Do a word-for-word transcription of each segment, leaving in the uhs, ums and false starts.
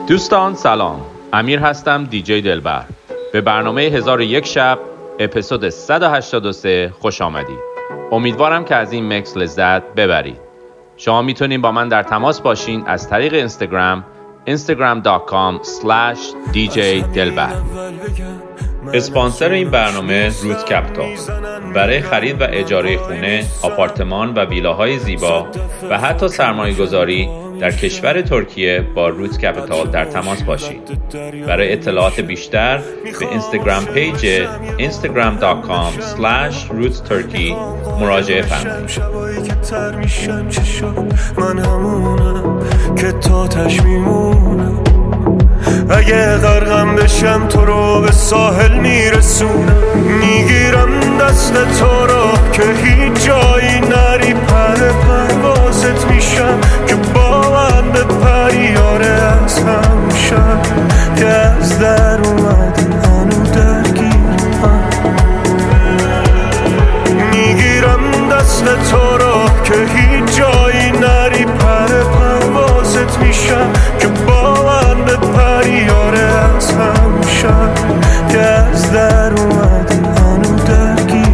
دوستان سلام، امیر هستم، دیجی دلبر. به برنامه هزار و یک شب اپیزود صد و هشتاد و سه خوش آمدید. امیدوارم که از این مکس لذت ببرید. شما میتونین با من در تماس باشین از طریق اینستاگرام اینستاگرام دات کام اسلش دی جی دلبر. اسپانسر این برنامه روت کپیتال. برای خرید و اجاره خونه، آپارتمان و ویلاهای زیبا و حتی سرمایه گذاری در کشور ترکیه با روت کپیتال در تماس باشید. برای اطلاعات بیشتر به اینستاگرام پیج اینستاگرام دات کام اسلش روت ترکی مراجعه فرمایید. من همونم که تا تاش میمونم، اگه غرقم بشم تو رو به ساحل میرسونم، میگیرم دست تو رو که هیچ جایی نری، پر پروازت میشم که با من به پریاره از همون شب که از در اومدی هنو درگیرم، میگیرم دست تو رو که هیچ جایی نری، پر پروازت میشم که با من به پریاره از همون شب که از در اومدی هنو درگیرم.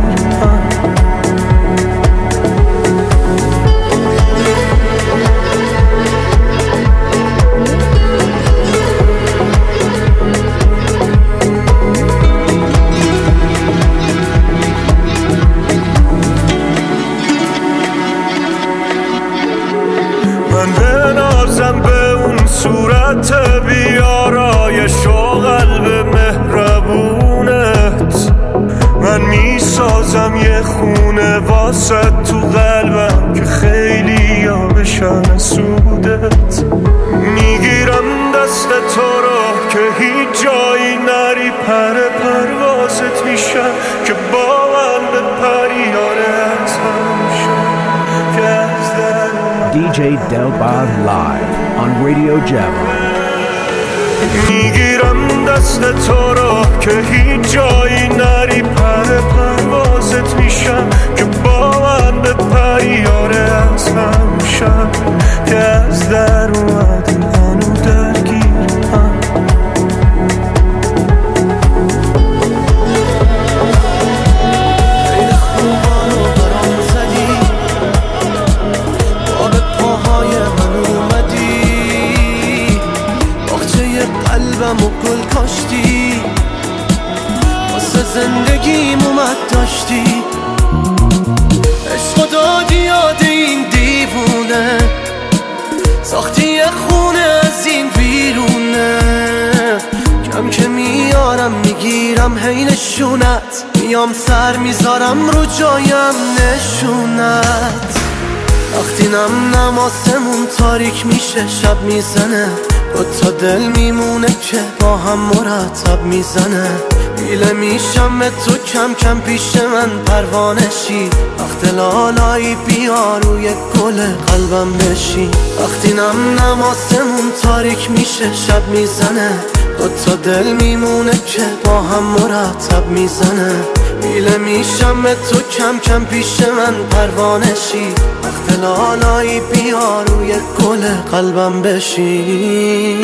من بنازم به اون صورت بیارایش و قلب مهربونت، من میسازم یه خونه واسه تو قلبم که خیلی ها بشن سودت، میگیرم دست تو رو که هیچ جایی نری، پر پروازت میشم که با من به پریاره از همشم که از در دی جی Delbar live on Radio Java. میگیرم دست تو رو که هیچ جایی نری، پر پروازت میشم که با من به پریاره از همون شب که از در اومدی هنو درگیرم. قلبم و گل کاشتی، واسه زندگیم اومد داشتی، عشق دادی یاد این دیوونه، ساختی یه خونه از این ویرونه، کم که میارم میگیرم هی نشونت، میام سر میذارم رو جایم نشونت، وقتی نم نماسمون تاریک میشه شب میزنه، دو تا دل میمونه که با هم مرتب میزنه، بیله میشم به تو کم کم پیش من پروانشی، وقت لالایی بیا روی گل قلبم بشی، وقتی نم نماسمون تاریک میشه شب میزنه، دو تا دل میمونه که با هم مرتب میزنه، بیله میشم به تو کم کم پیش من پروانشی، وقت لالایی بیا روی گل قلبم بشی.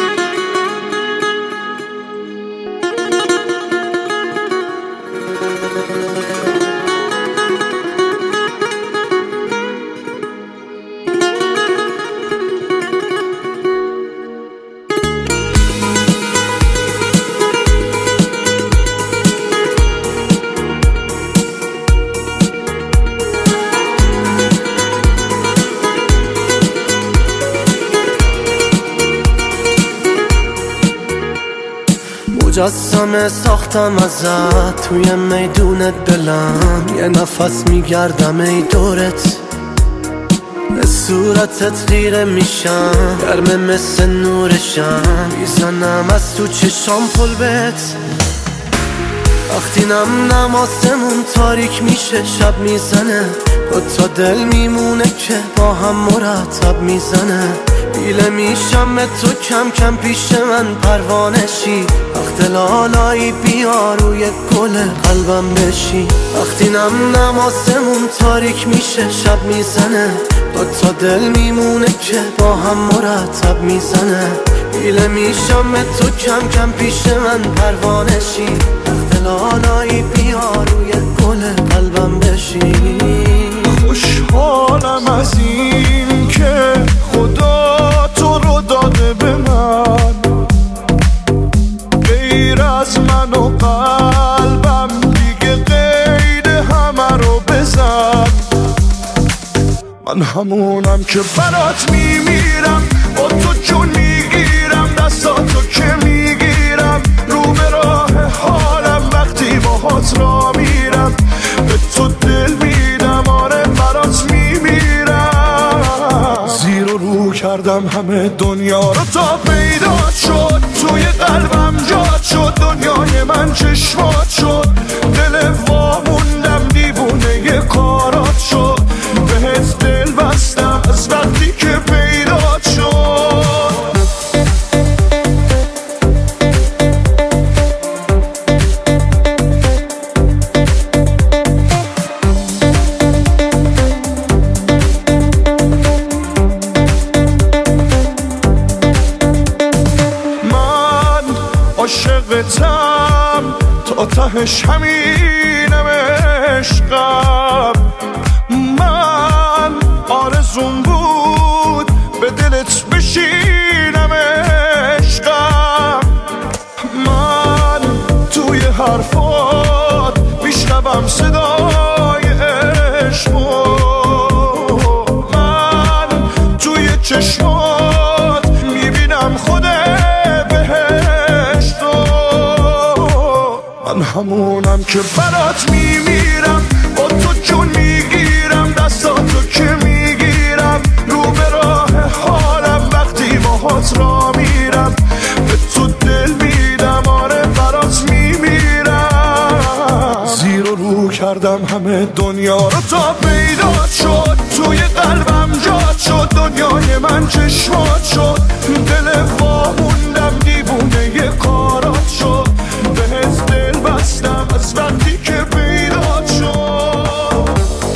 مجسمه ساختم ازت توی میدونت دلم، یه نفس میگردم ای دورت، به صورتت خیره میشم، گرمه مثل نورشم، میزنم از تو چشام پل بهت، وقتی نم نماسمون تاریک میشه شب میزنه، دو تا دل میمونه که با هم مرتب میزنه، بیله میشم به تو کم کم پیش من پروانشی، وقت لالایی بیا روی گل قلبم بشی، وقتی نم نماسمون تاریک میشه شب میزنه، دو تا دل میمونه که با هم مرتب میزنه گیله میشم تو کم کم پیش من پروانشی اختلالایی بیا روی گل قلبم بشی خوشحالم از این که خدا تو رو داده به من غیر از من و قلبم دیگه قید همه رو بزن من همونم که برات میمیرم با تو جون میگیرم دستاتو که میگیرم رو به راه حالم وقتی باهات را میرم به تو دل میدم آره برات میمیرم زیر و رو کردم همه دنیا رو تا پیدا شد توی قلبم جاد شد دنیای من چشمات شد دل واموندم دیوونه ی کارات شد بهت دل بستم از وقتی که پیدا شد من عاشقتم تا تهش همینم عشقم من آرزون بود به دلت بشینم عشقم من توی حرفات میشنوم صدای عشقو من توی چشمات میبینم خود بهشتو من همونم که برات میمیرم با تو جون میگیرم دستاتو که میگیرم رو به راه حالم وقتی باهات را میرم به تو دل میدم آره برات میمیرم زیر و رو کردم همه دنیا رو تا پیدا شد توی قلبم جاد شد دنیای من چشمات شد دل واموندم دیوونه ی کارات شد بهت دل بستم از وقتی که پیدا شد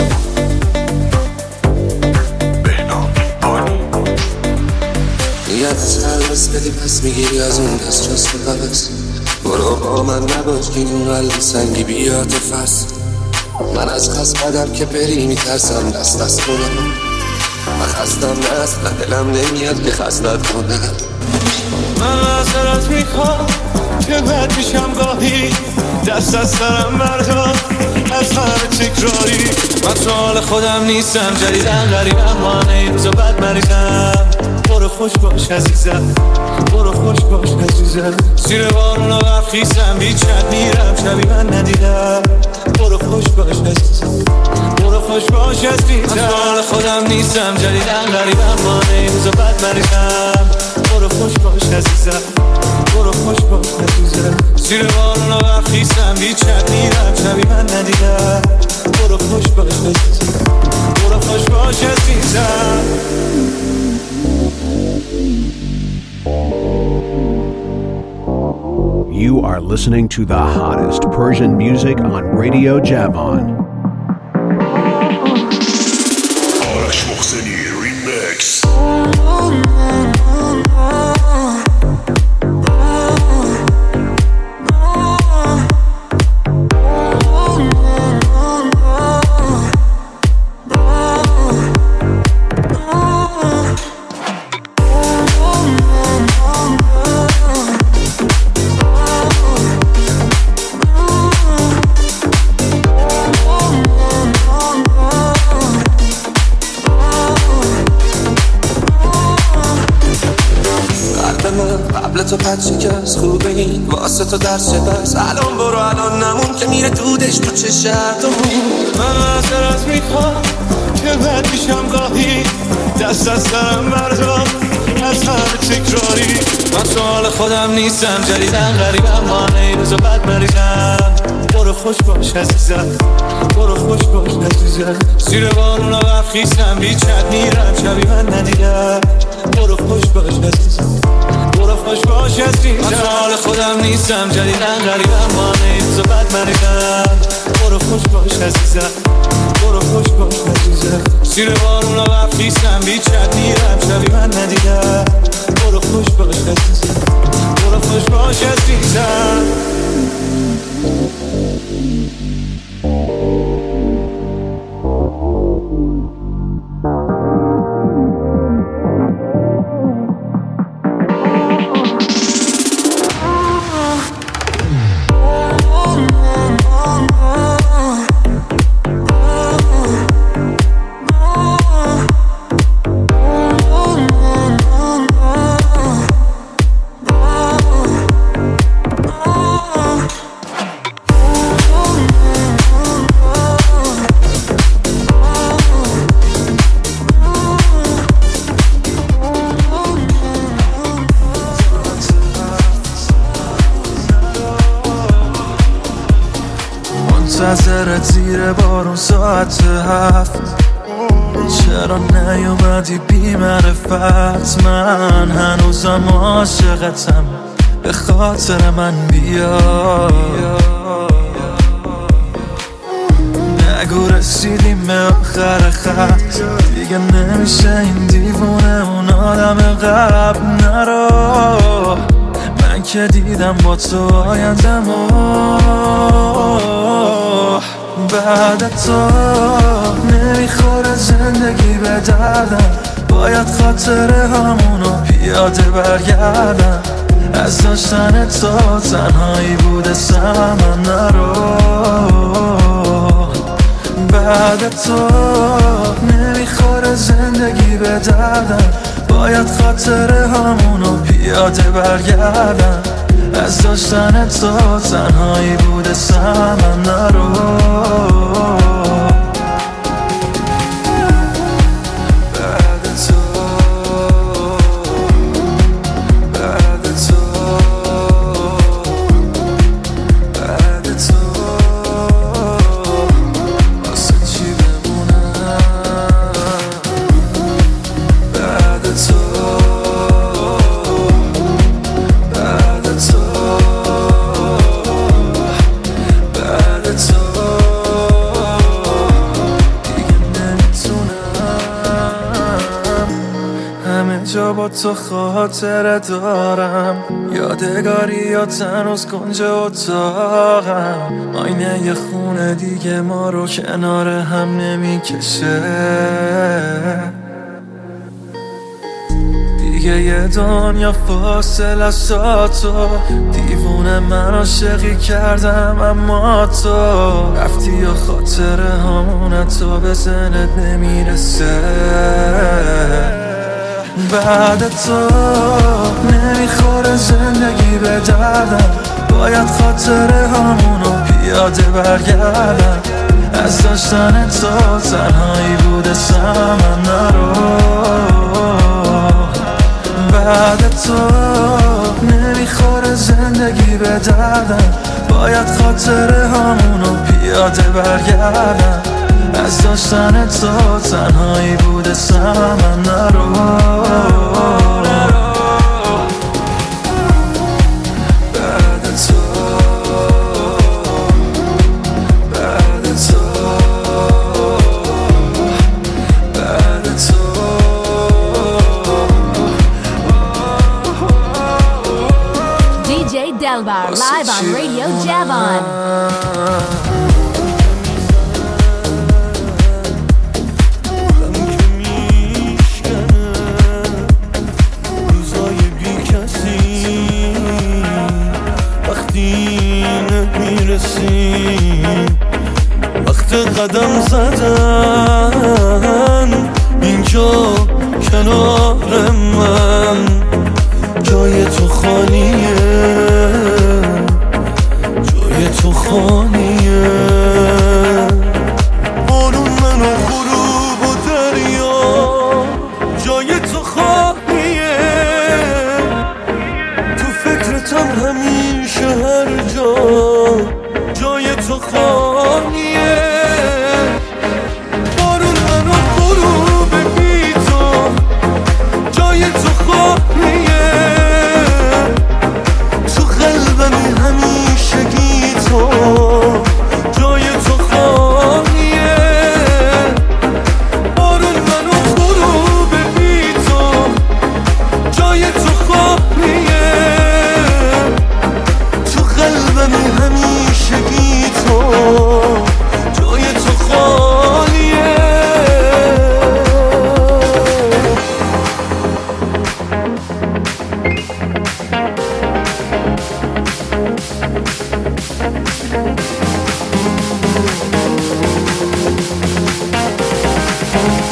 بهنام بانی نیت سربست بدی پس میگیری از اون دست راست به قبض برو با من نباش که این قلب سنگی بیاد فس من از خست بدم که بری میترسم دست دست کنم من خستم دست و دلم نمیاد که خستت کنم من نظرت میخوام که بد میشم گاهی دست از سرم بردار از همه تکراری من تو حال خودم نیستم جدیدن غریبم مانه این روزا بد مریضم برو خوش باش عزیزم برو خوش باش عزیزم زیر بارون و برخیزم بیچت میرم شبی من ندیدم برو خوش باش عزیزم برو خوش باش عزیزم من تو حال خودم نیستم جدیدن غریبم مانه این روزا بد مریضم برو خوش باش عزیزم برو خوش باش عزیزم زیر بارون و برخیزم بیچت میرم شبی من ندیدم برو خوش باش عزیزم برو خوش باش عزیزم You are listening to the hottest Persian music on Radio Javan. آرش محسنی ریمیکس تو پد شکست خوبه این واسه تو درس بس الان برو الان نمون که میره دودش تو چه شرطمون من معذرت میخوام که بد میشم گاهی دست از سرم بردار از همه تکراری من تو حال خودم نیستم جدیدن غریبم مانه این روزا بد مریضم برو خوش باش عزیزم برو خوش باش عزیزم زیر بارون و برخیزم بیچت میرم شبی من ندیدم برو خوش باش عزیزم برو خوش باش عزیزم من تو حال خودم نیستم جدیدن غریبم مانه این روزا بد مریضم برو خوش باش عزیزم برو خوش باش عزیزم خاطر زیر بارون وقتی سم بیچت میرم شبی من ندیدم برو خوش باش عزیزم برو خوش باش عزیزم منتظرت زیر بارون ساعت هفت چرا نیومدی بی معرفت من هنوزم عاشقتم به خاطر من بیا نگو رسیدیم به آخر خط دیگه نمیشه این دیوونه اون آدم قبل نرو من که دیدم با تو آیندم و بعد تو نمیخوره زندگی به دردم باید خاطره همونو پیاده برگردم از داشتن تو تنهایی بوده سمم نرو بعد تو نمیخوره زندگی به دردم باید خاطره همونو پیاده برگردم از داشتن تو تنهایی بوده سمم نرو با تو خاطره دارم یادگاری یا تنوز کنج اتاقم آینه یه خونه دیگه ما رو کنار هم نمیکشه دیگه یه دنیا فاصله است تو دیوونه من عاشقی کردم اما تو رفتی یا خاطره همونه تو به ذهنت نمیرسه بعد تو نمیخوره زندگی به دردم باید خاطره همونو پیاده برگردم از داشتن تو تنهایی بوده سمم نرو بعد تو نمیخوره زندگی به دردم باید خاطره همونو پیاده برگردم از داشتن تو تنهایی بوده سمم نرو بعد تو بعد تو بعد تو دی جی Delbar live on Radio Javon. وقت قدم زدن اینجا کنار من جای تو خالیه جای تو خالیه بارون من و غروب و دریا جای تو خالیه تو فکرتم همیشه هر جا جای تو خالیه بارون من و غروب بی تو جای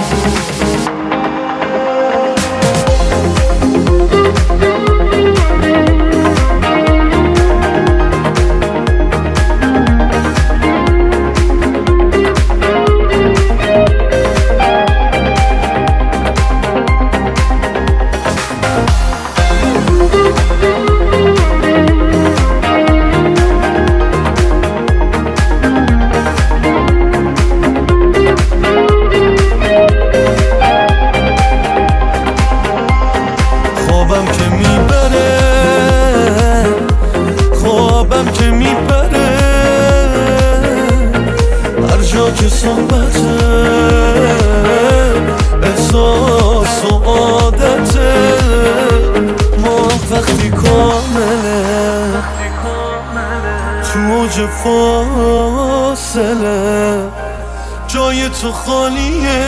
فاصله جای تو خالیه،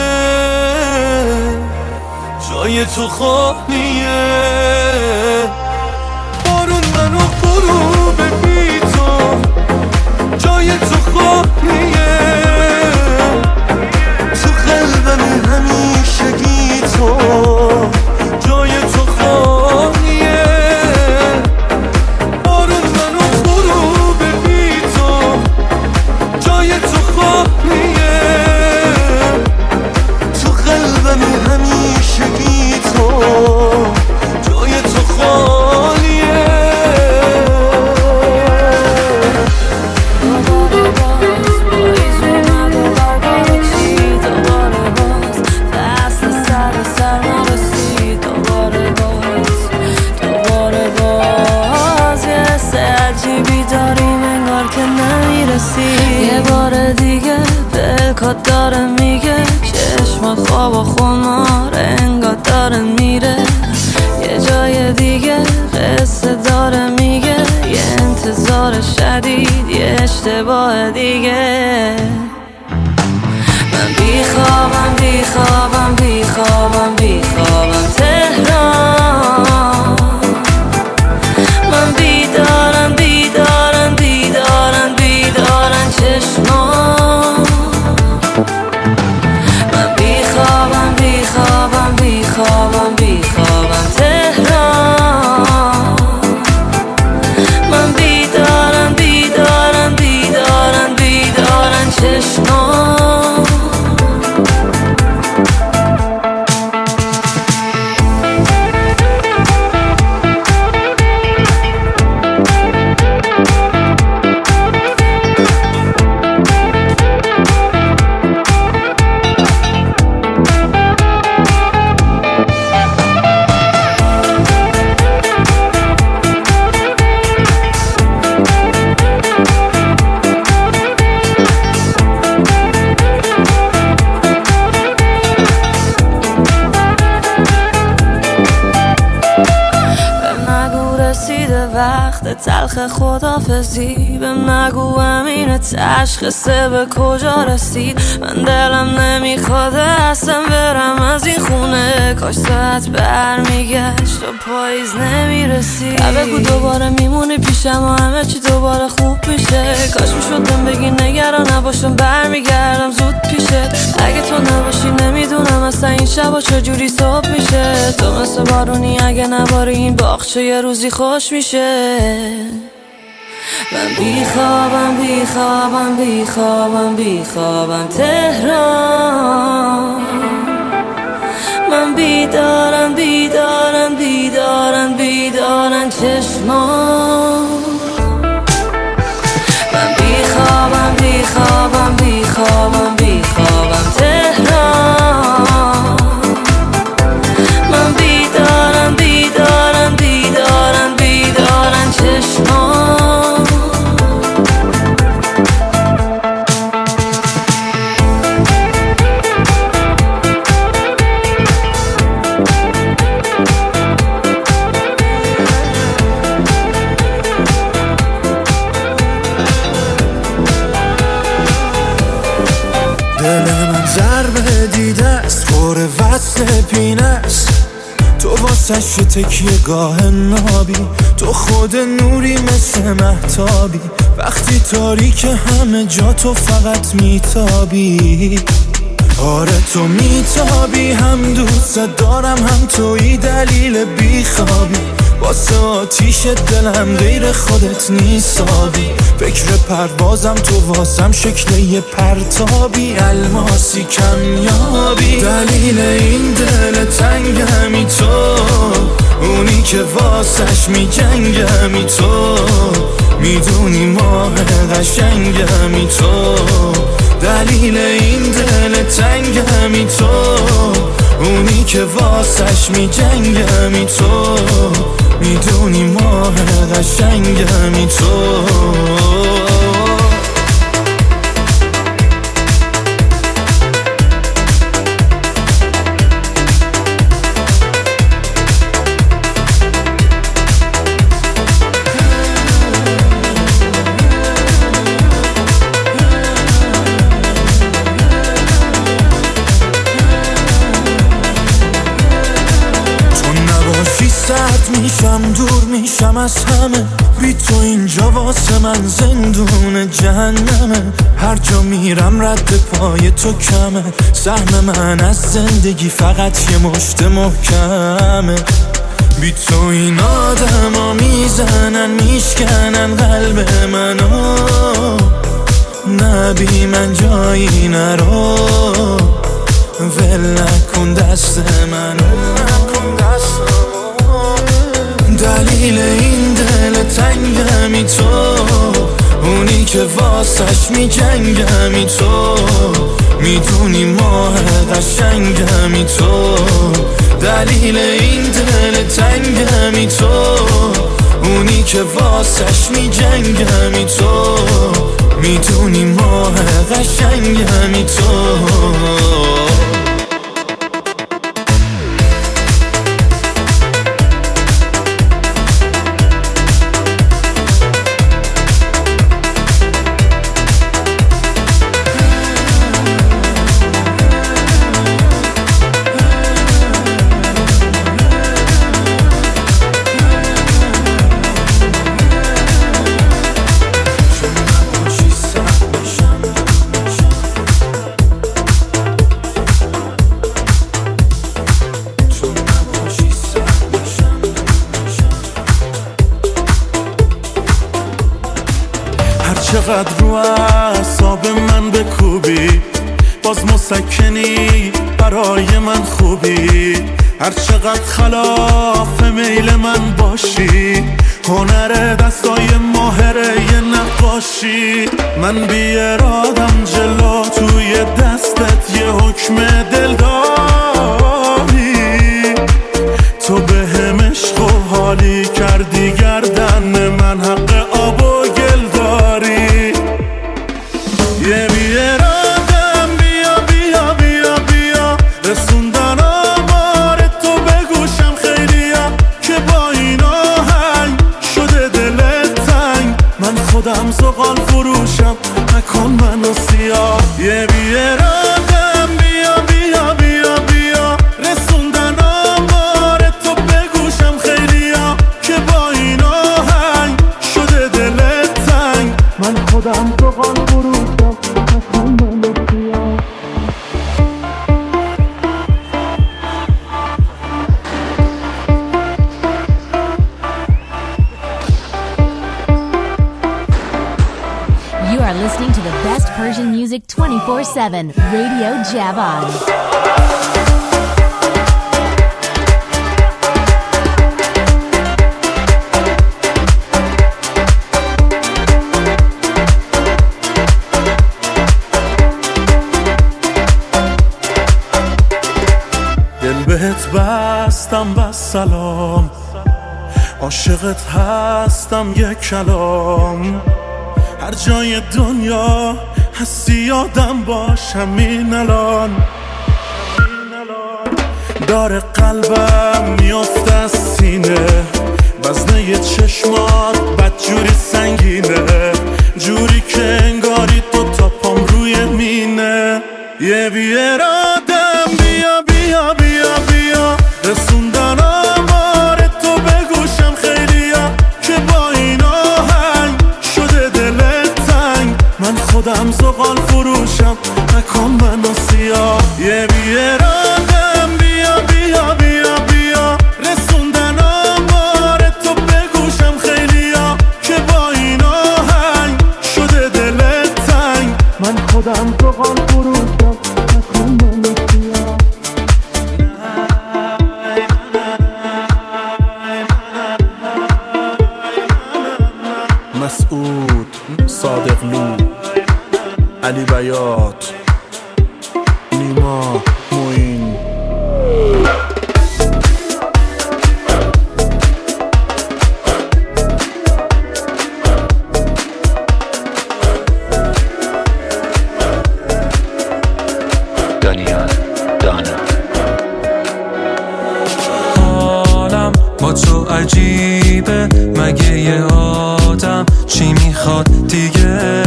جای تو خالیه. بارون منو برو ببی تو، جای تو خالیه. تو قلبم همیشگی تو، جای تو خالیه. بارون منو برو ببی تو، جای تو خالیه. تو قلبم همیشگی تو، جای تو خالیه. یه بار دیگه دلکات داره میگه، چشم خواب و خمار انگار داره میره. یه جای دیگه قصه داره میگه، یه انتظار شدید، یه اشتباه دیگه. من بیخوابم بیخوابم بیخوابم بیخوابم تهران. من بیدارم بیدارم بیدارم بیدارم چشمان. من بیخوابم بیخوابم بیخوابم بیخوابم تهران. من بیدارم بیدارم بیدارم بیدارم چشمان. وقت تلخ خدافزی، بهم نگو امین تشخیصه به کجا رسید. من دلم نمیخواد اصلا برم از این خونه، کاش ساعت برمیگشت و پاییز نمیرسید. بگو دوباره میمونی پیشم و همه چی دوباره خوب میشه. کاش میشدم بگی نگران نباشم برمیگردم زود پیشت. اگه تو نباشی نمیدونم اصلا این شبا چجوری صبح میشه. تو مثل بارونی اگه نباری این باغچه یه روزی خوش میشه. من بیخوابم بیخوابم بیخوابم بیخوابم تهران. من بیدارم بیدارم بیدارم بیدارم چشمان. من بیخوابم بیخوابم بیخوابم بیخوابم تهران. من بیدارم بیدارم بیدارم بیدارم چشمان. دل من ضربه دیده است، خور وصل پینه است. تو واسه شو تکیه گاه نابی، تو خود نوری مثل مهتابی. وقتی تاریک همه جا تو فقط میتابی. آره تو میتابی، هم دوست دارم هم توی دلیل بیخوابی. واسه آتیش دلم غیر خودت نیستابی. فکر پروازم تو واسم شکل یه پرتابی، الماسی کمیابی. دلیل این دل تنگمی تو، اونی که واسش میجنگمی تو. میدونی ماه قشنگمی تو، دلیل این دل تنگمی تو. اونی که واسش میجنگمی تو. میدونی ماه قشنگمی تو. میشم دور میشم از همه، بی تو اینجا واسه من زندون جهنمه. هر جا میرم رد پای تو کمه، سهم من از زندگی فقط یه مشت محکمه. بی تو این آدم ها میزنن میشکنن قلب منو، نه بی من جایی نرو. ول نکن دست منو، دلیل این دل تنگمی تو. اونی که واسش میجنگمی تو. میدونی ماه قشنگمی تو. دلیل این دل تنگمی تو. اونی که واسش میجنگمی تو. میدونی ماه قشنگمی تو. چقدر رو اعصاب من بکوبی، باز مسکنی برای من خوبی. هر چقدر خلاف میل من باشی، هنر دستای ماهره یه نقاشی. من بی ارادم جلو توی دستت یه حکم دل داری. تو به هم عشق و حالی کردی گردن من، حق آب و گل داری. یه بی ارادم بیا بیا بیا بیا، رسوندن آمار تو به گوشم خیلیا. که با این آهنگ شده دلت تنگ، من خودم زغال فروشم نکن منو سیاه. یه بی ارادم بیا بیا بیا بیا، رسوندن آمار تو به گوشم خیلیا. که با این آهنگ شده دلت تنگ، من خودم زغال فروشم نکن منو سیاه. You are listening to the best Persian music twenty-four seven, Radio Javan. دل بهت بستم بس سلام، عاشقت هستم یک کلام. هر جای دنیا هستی یادم باش همین الان. داره قلبم میفته از سینه، وزنه چشمات بدجوری سنگینه. جوری که انگاری تو تا پام روی مینه. یه بی ارادم بیا بیا بیا بیا، رسوندن آمار تو به گوشم خیلیا. که با این آهنگ شده دلت تنگ، من خودم زغال فروشم نکن منو سیاه. علی بیات، نیما موین. دانیال دانا. حالم با تو عجیبه، مگه یه آدم چی میخواد دیگه؟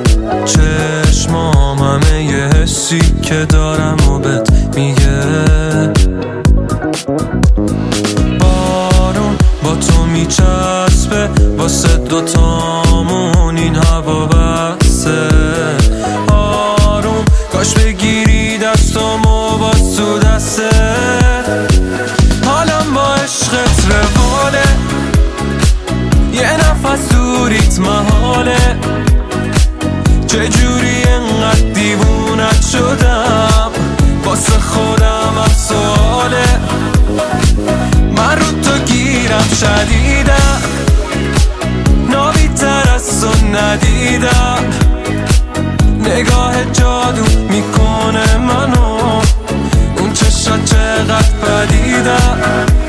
چشمام همه یه حسی که دارم و بهت میگه. بارون با تو میچسبه، واسه دوتامون این هوا بسته. آروم کاش بگیری دستامو با تو دسته. حالم با عشقت رواله، یه نفس دوریت محاله. چجوری انقدر دیوونت شدم، واسه خودم هم سواله. من رو تو گیرم شدیدم، نابی‌تر از تو ندیدم. نگاه جادو میکنه منو، اون چشات چقدر پدیدم.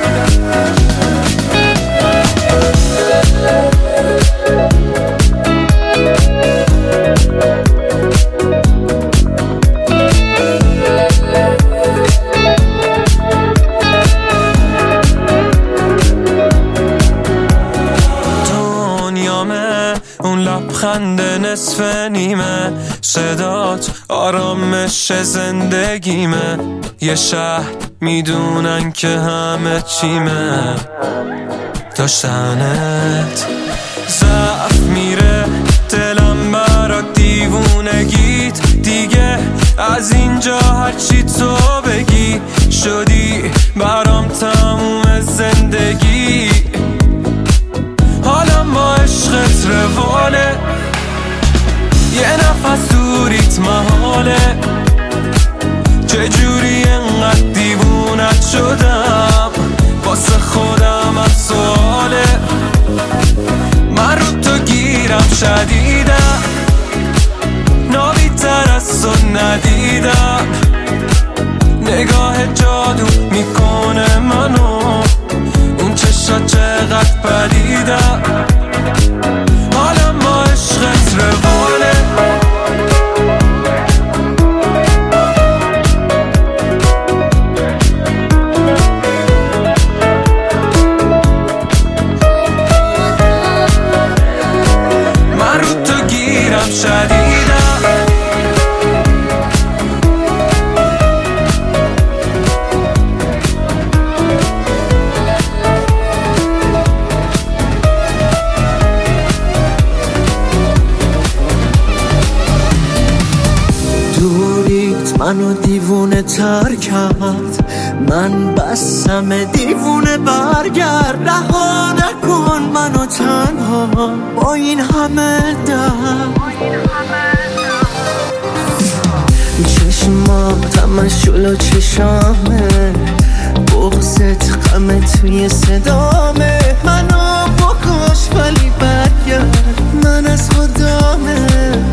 اون لبخند نصف نیمه، صدات آرامش زندگیمه. یه شهر میدونن که همه چیمه، داشتنت ضعف میره دلم برات دیوونگیت دیگه. از اینجا هرچی تو بگی شدی برام تموم زندگی. حالم با عشقت رواله، یه نفس دوریت محاله. چجوری انقدر دیوونت شدم، واسه خودم هم سواله. من رو تو گیرم شدیدم، نابی‌تر از تو ندیدم. نگاه جادو میکنه منو، اون چشات چقدر پدیدم. حالم با عشقت رواله. من رو تو گیرم شدیدم. منو دیوونه تر کرد، من بسم دیوونه برگرد. رها نکن منو تنها با این همه درد. چشمات همش جلو چشامه، بغضت غم توی صدامه. منو بکش ولی برگرد، من از خدامه.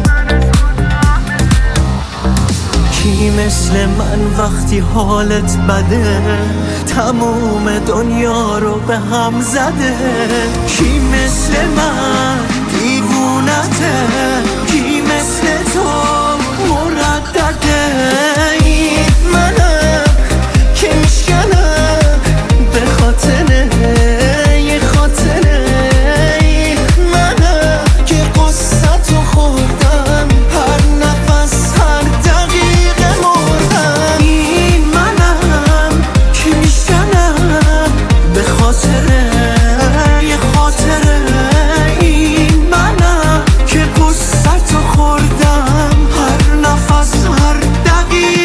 کی مثل من وقتی حالت بده، تموم دنیا رو به هم زده. کی مثل من دیوونته، کی مثل تو مردده. این منم که میشکنم به خاطره یه خاطره. این منم که قصه تو خوردم، هر نفس هر دقیقه مردم. این منم که میشکنم به خاطره یه خاطره. این منم که قصه تو خوردم، هر نفس هر دقیقه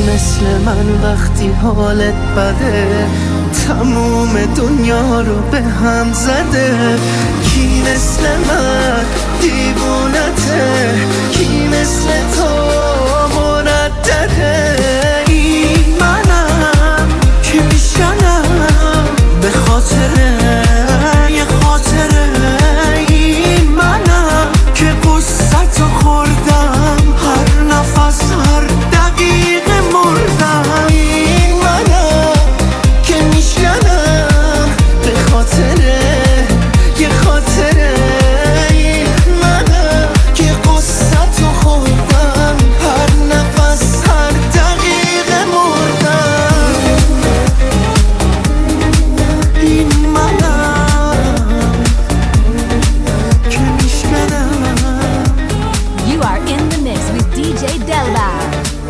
مثل من وقتی حالت بده تموم دنیا رو به هم زده؟ کی مثل من دیوونته؟ کی مثل تو مردده؟ این منم که میشنم به خاطر یه خاطره، این منم که قصت رو خوردم هر نفس هر دقیقه مردم، این منم که میشنم به خاطر یه خاطره، این منم که قصت رو خوردم هر نفس هر دقیقه مردم، این منم که میشنم. You are in the mix with دی جی Delbar.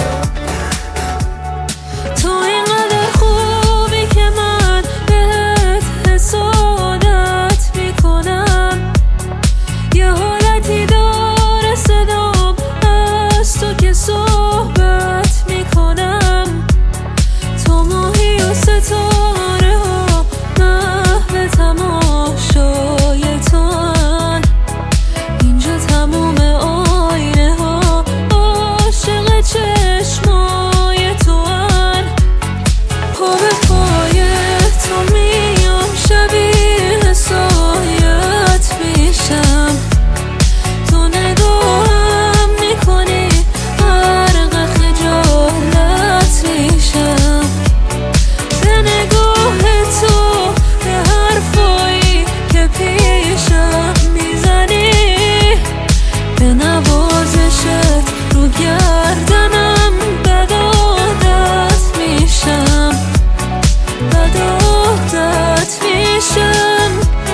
تو اینقدر خوبی که من بهت حسادت میکنم، یه حالتی داره صدام از تو که صحبت میکنم، تو ماهی و ستاره ها محو تماشای تو هن، اینجا تموم آینه ها عاشق چشمای تو هن، پا به پای تو میام شبیه سایت میشم، تو نگاهم میکنی غرق خجالت میشم، به نگاه تو به حرفایی که پیشم میزنی، به نوازشت رو گردنم بد عادت میشم، بد عادت میشم.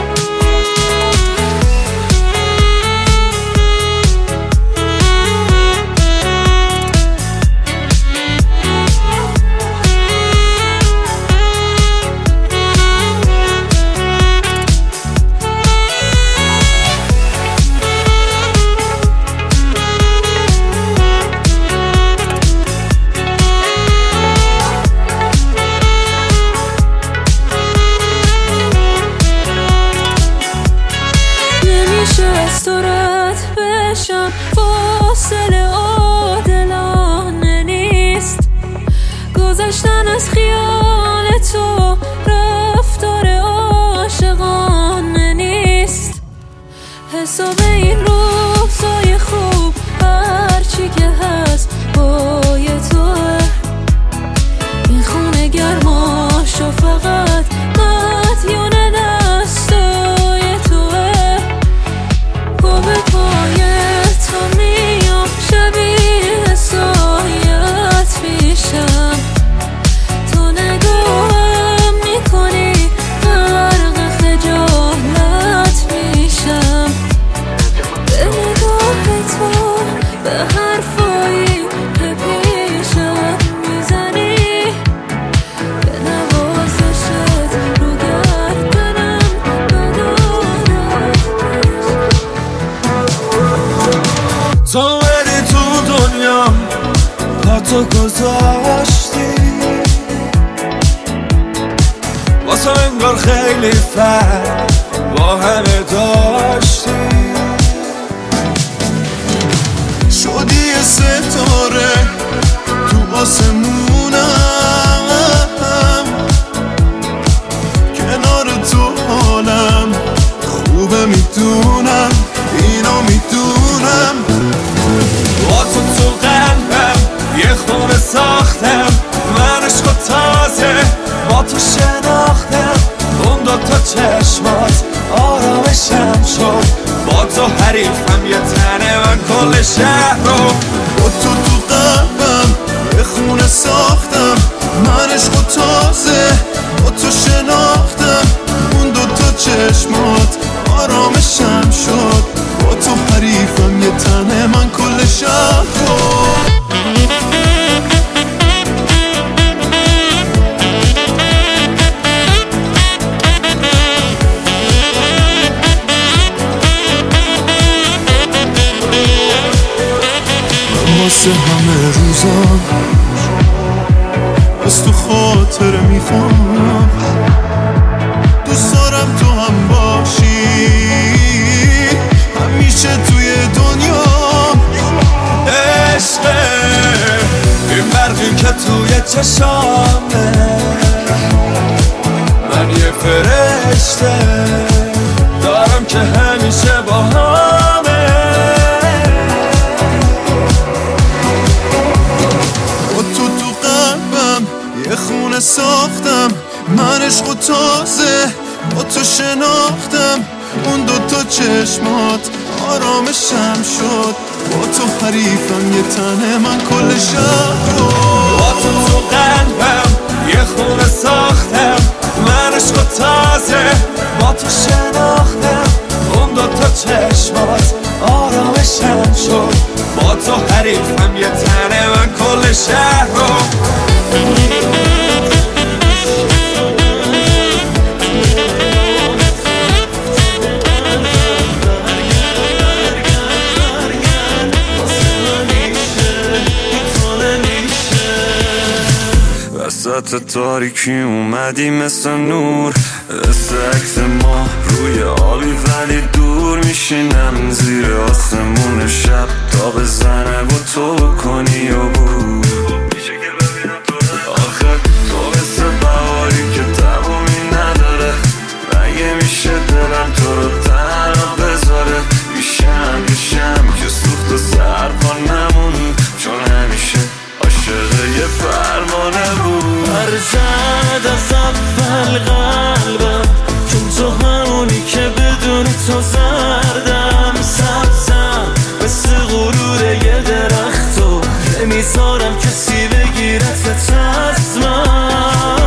نمیشه از تو رد بشم، فاصله عادلانه نیست، گذشتن از خیال تو رفتار عاشقانه نیست، حساب این روزای خوب هرچی که هست بای توه، این خونه گرماشو فقط مدیون دستای توه، پا به پای تو میام شبیه سایت میشم، تو نگاهم میکنی غرق خجالت میشم، به نگاه تو به حرفایی که پیشم میزنی، به نوازشت رو گردنم بدارت تو بری تو دنیا با تو گذاشتی، واسه انگار خیلی فرق با همه داشتی، شدی یه ستاره تو آسمونم، کنار تو حالم خوبه میدونم، اینو میدونم، با تو تو قلبم یه خونه ساختم، من عشق و تازه با تو شناختم، اون دوتا چشمات آرامشم شد، با تو حریفم یه تنه من کل شهر رو، با تو تو قلبم یه خونه ساختم، من عشق و تازه با تو شناختم، اون دوتا چشمات آرامشم شد، با تو حریفم یه تنه من کل شهر رو. خاطر میخوام. دوست دارم تو هم باشی همیشه توی دنیا. عشقه این برقی که توی چشامه، من یه فرشته دارم که همیشه با همه. با تو تو قلبم یه خونه ساختم، من عشق و تازه با تو شناختم. اون دوتا چشمات آرامشم شد، با تو حریفم یه تنه من کل شهر رو. با تو تو قلبم یه خونه ساختم، من عشق و تازه با تو شناختم. اون دوتا چشمات آرامشم شد، با تو حریفم یه تنه من کل شهر رو. وسط تاریکی اومدی مثل نور، مثل عکس ما روی آبی ولی دور. میشینم زیر آسمون شب تا بزنه و تو کنی و بود. آخه تو مثل بهاری که تمومی نداره، مگه میشه دلم تو رو تنها بذاره؟ میشم میشم که سوخت و سرپا نمون، چون همیشه عاشق یه فرمانه بود. برزد از اول قلبم، چون تو همونی که بدون تو زردم. سبزم مثل غرور یه درخت و نمیذارم کسی بگیرت از من.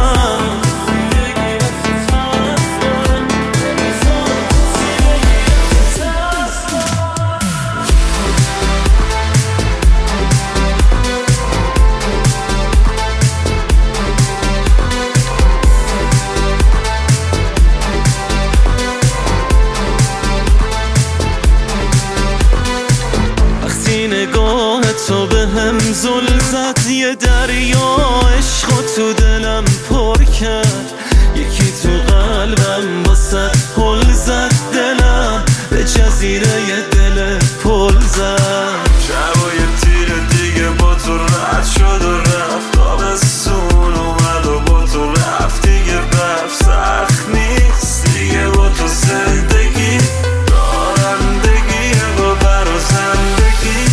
تو به هم زل زد، یه دریا عشق تو دلم پر کرد. یکی تو قلبم واسه پل زد، دلم به جزیره یه دل پل زد. شبای تیر دیگه با تو رد شد و رفت، آبستون اومد و با تو رفت دیگه. برف سخت نیست دیگه با تو زندگی، رانندگی با برا زندگی.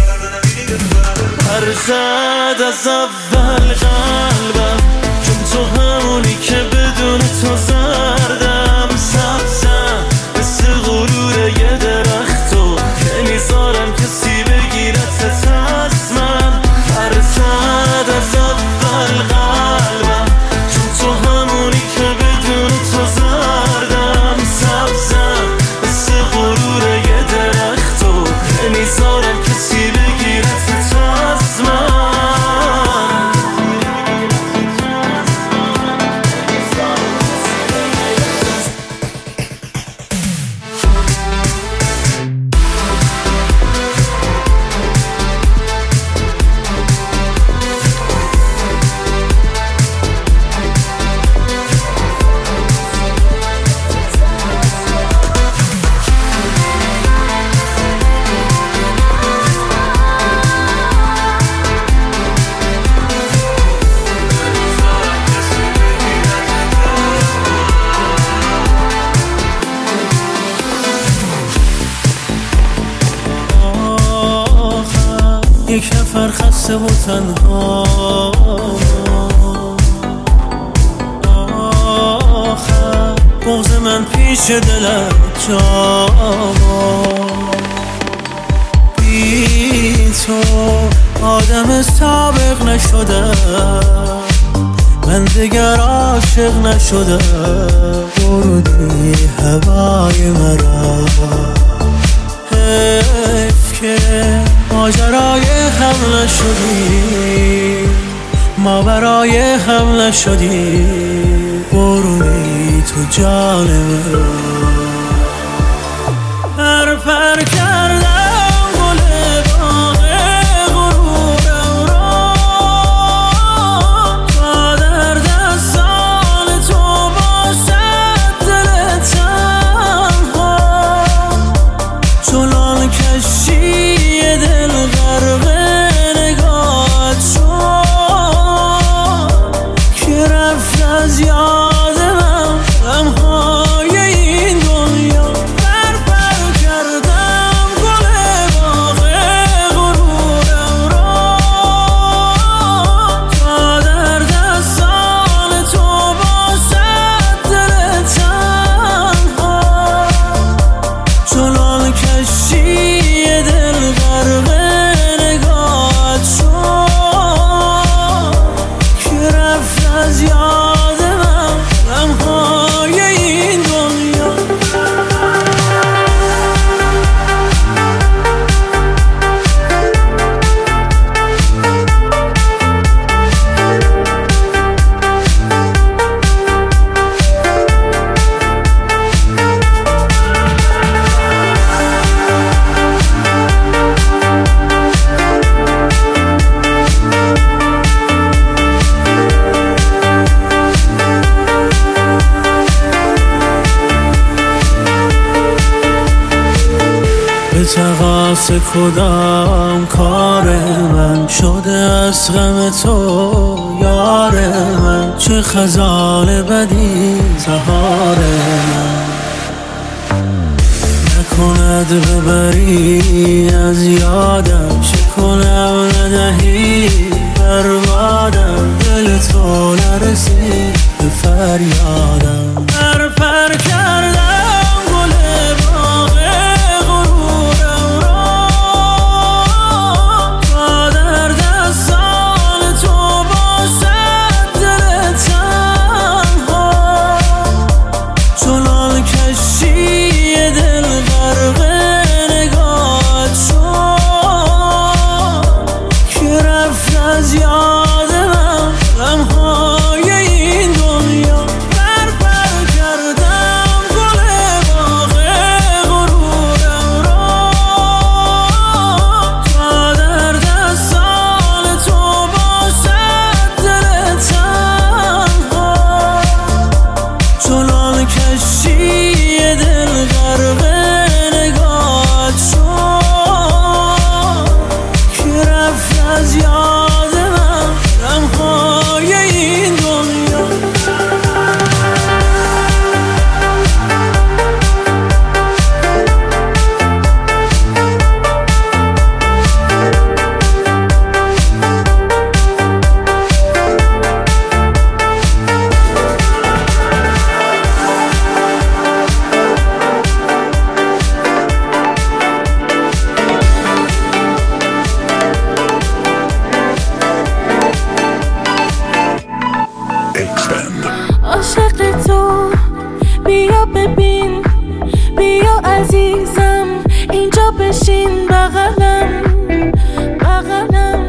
برزد از اول قلبم، چون تو همونی که بدون تو زردم. سبزم مثل غرور یه درخت و نمیذارم کسی بگیرت از من. برزد از اول قلبم، چون تو همونی که بدون تو زردم. سبزم مثل غرور یه درخت و نمیذارم کسی بگیرت از من. یک نفر خسته و تنها، آخر بغض من پیش دلت جا. بی تو آدم سابق نشدم، من دیگر عاشق نشدم. بردی هوای مرا، حیف که ماجرای هم نشدی، ما برای هم نشدی. برونی تو جان من، پر پر کردم گل باغ غرورم را. با دردم واسه کدام کار من شده از غم تو یار من، چه خزان بدی سهار من. نکند ببری از یادم، چه کنم ندهی بربادم، دل تو نرسید به فریادم. پر پر کردم گل باغ غرورم را، تا در دستان تو باشد دل تنها، چنان کشتی دل غرق نگاهت شد که رفت از یاد من غمهای این دنیا. پر پر کردم گل باغ غرورم را، تا در دستان تو باشد دل تنها، چنان کشتی دل غرق نگاهت شد که رفت از یاد من غمهای این دنیا. عاشق تو بیا ببین، بیا عزیزم اینجا بشین بغلم بغلم.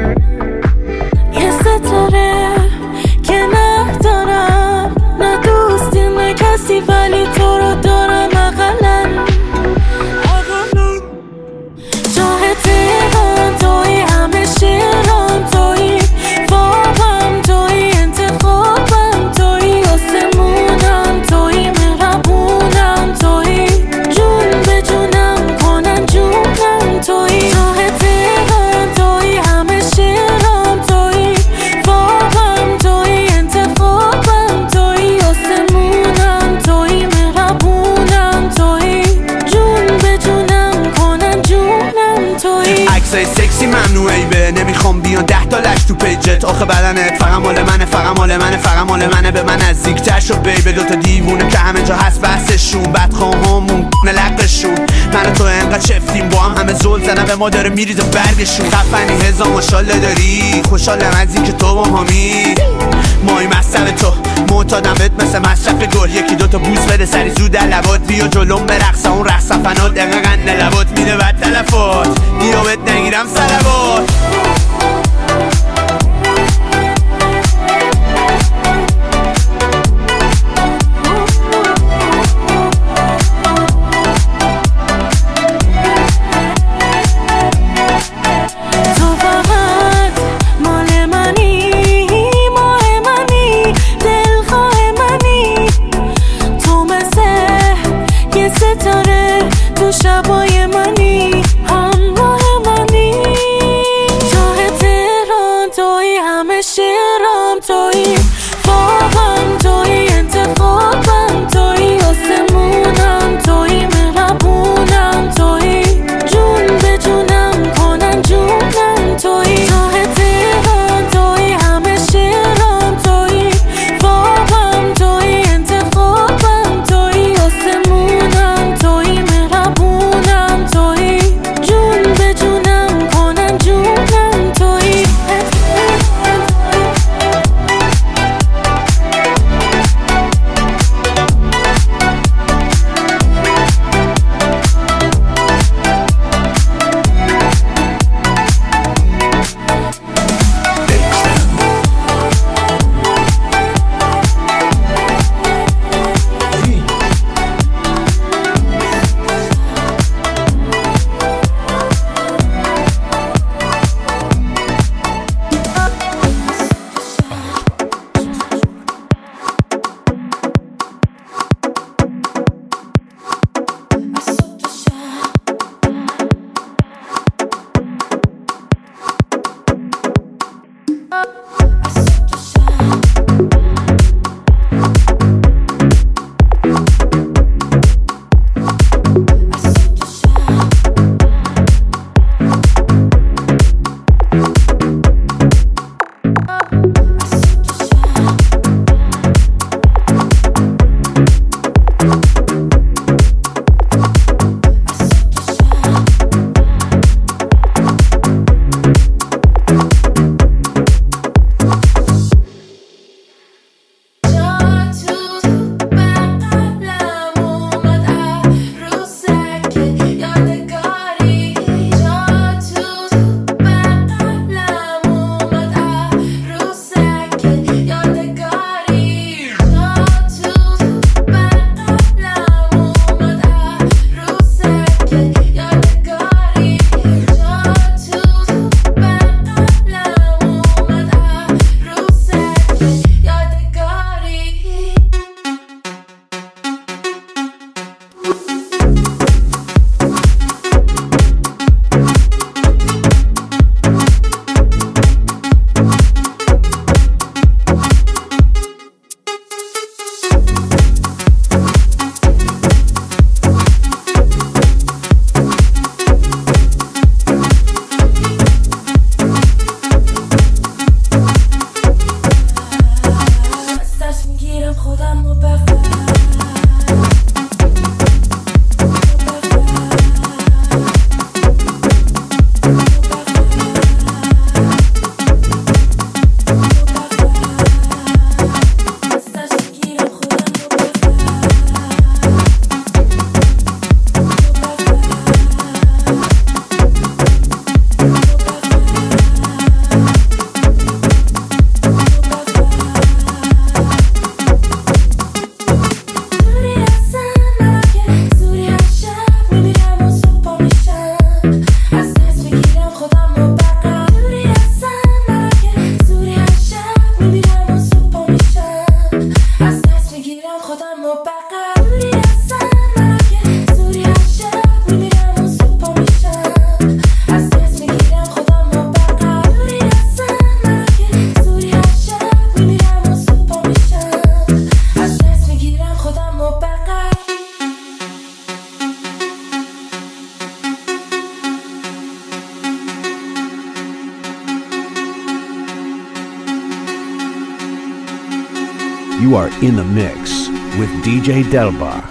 یه ستاره که ندارم، نه دوستی نه کسی، ولی تو رو دارم بغلم بغلم. جاه تهران توی، همه شیران توی، خوابم توی، انتخابم توی، آسمونم توی، مهربونم توی، جون به جونم کنن جونم توی. جاه تهران توی، همه شیران توی، خوابم توی، انتخابم توی، آسمونم توی، مهربونم توی، جون به جونم کنن جونم توی. عکسای سکسی ممنوعی به نمیخوام بیان ده تا لش تو پیجت، آخه بدنت فقط مال منه فقط مال منه فقط مال منه، به من نزدیکتر شو بیبه. دوتا دیوونه که همه جا هست بحثشون، بدخواهامون نلقشون، من و تو انقدر چفتیم با هم، همه زل زنن به ما داره میریزه برگشون. خفنی هزار ماشالله داری، خوشحالم از این که تو با همی مایی مصرف تو معتادم بهت مثل مصرف گل. یکی دوتا بوس بده سری زود در لبات، بیا جلوم برقصه اون رقص فنات، دقیقا قند لبات میده بد تلفات، بیا بهت نگیرم سلوات. شبای منی، همراه منی، جاه تهران توی، همه شیرام توی، خوابم توی، انتخابم توی، آسمونم توی، مهربونم توی، جون به جونم کنن جونم توی. جاه تهران توی، همه شیرام توی، خوابم توی، انتخابم توی، آسمونم توی، مهربونم توی، جون به جونم کنن جونم توی. You are in the mix with D J Delbar.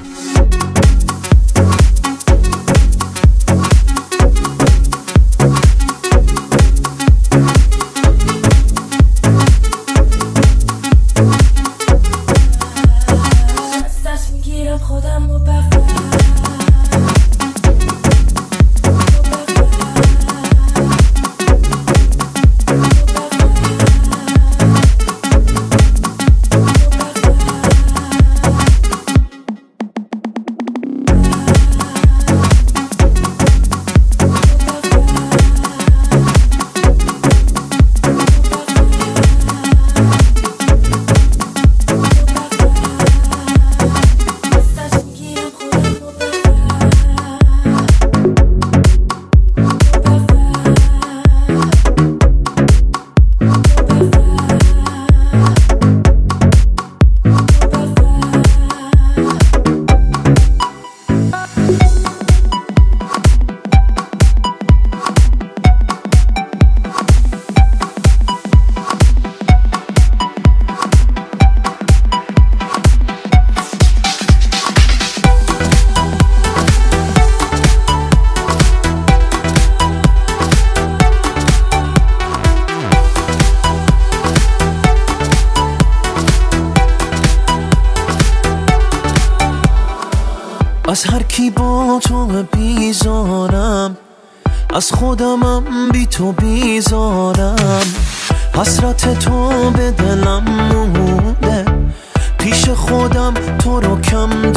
از هر کی با تو بیزارم، از خودمم بی تو بیزارم. حسرت تو به دلم مونده، پیش خودم تو رو کم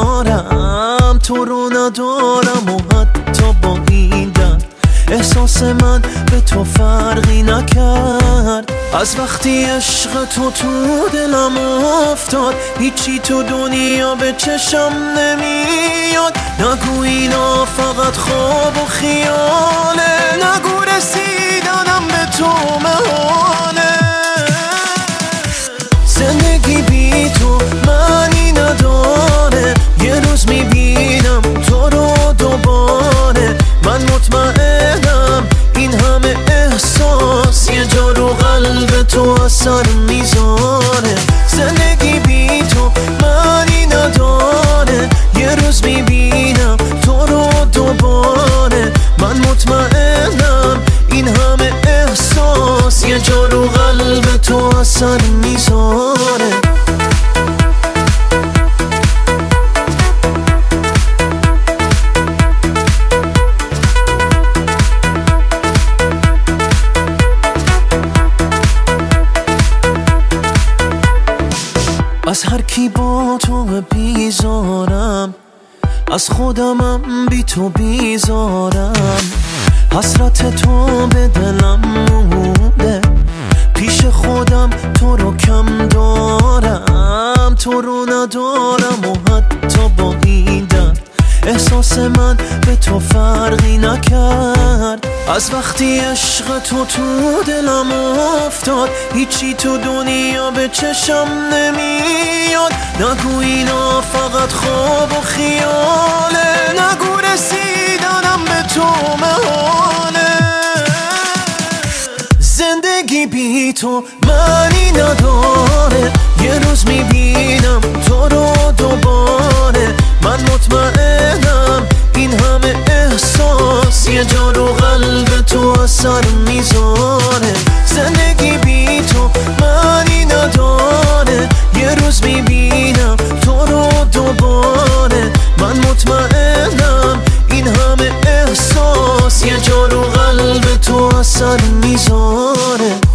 دارم. تو رو ندارم و حتی با این درد احساس من به تو فرقی نکرد. از وقتی عشق تو تو دلم افتاد، هیچی تو دنیا به چشم نمیاد. نگو اینا فقط خواب و خیاله، نگو رسیدنم به تو محاله. تو اثر میذاره. زندگی بی تو معنی نداره. یه روز میبینم تو رو دوباره. من مطمئنم این همه احساس یه جا رو قلب تو اثر میذاره. از هر کی با تو بیزارم، از خودمم بی تو بیزارم. حسرت تو به دلم مونده، پیش خودم تو رو کم دارم. تو رو ندارم و حتی با این درد احساس من به تو فرقی نکرد. از وقتی عشق تو تو دلم افتاد، هیچی تو دنیا به چشم نمیاد. نگو اینا فقط خواب و خیاله، نگو رسیدنم به تو محاله. زندگی بی تو معنی نداره. یه روز میبینم تو رو دوباره. من مطمئنم این همه احساس یه جا رو قلب تو اثر میذاره. زندگی بی تو معنی نداره. یه روز میبینم تو رو دوباره. من مطمئنم این همه احساس یه جا رو قلب تو اثر میذاره.